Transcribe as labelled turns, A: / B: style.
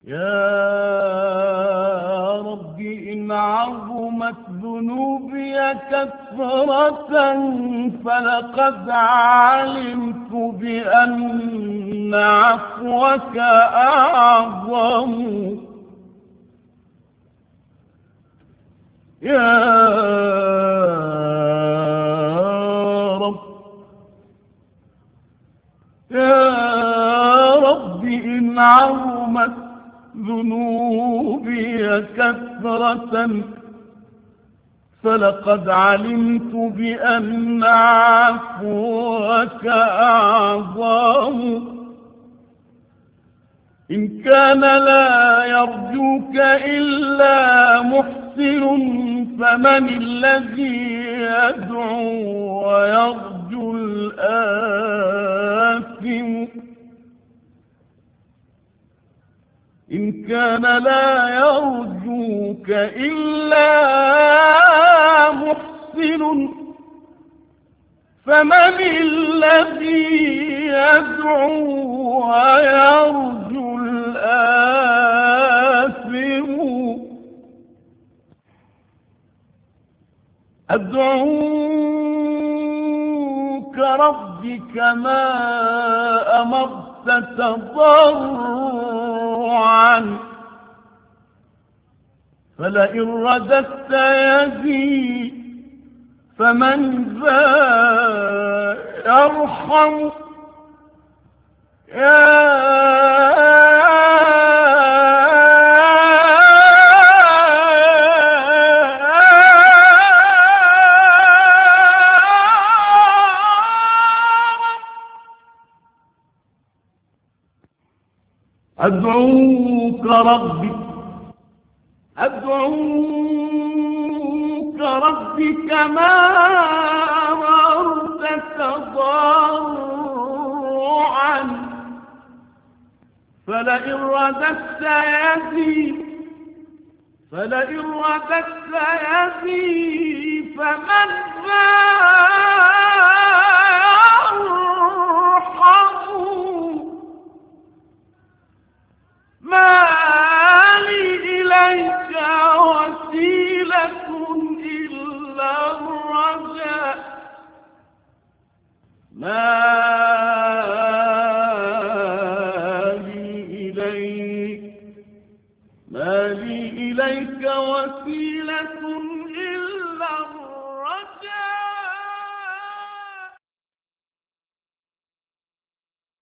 A: يا رب إن عظمت ذنوبي كثرة فلقد علمت بأن عفوك أعظم. يا رب إن عظمت ذنوبي كثرة فلقد علمت بأن عفوك أعظم. إن كان لا يرجوك إلا محسن فمن الذي يدعو ويرجو الآثم. إن كان لا يرجوك إلا محسن فمن الذي يدعو ويرجو الآثم. أدعوك ربي كما أمرت تضرعا فلئن رددت يدي فمن ذا يرحم. أدعوك ربي كما أمرت تضرعا فلئن رددت يدي فمن ذا يرحم. ما لي إليك وسيلة إلا الرجاء. ما لي إليك وسيلة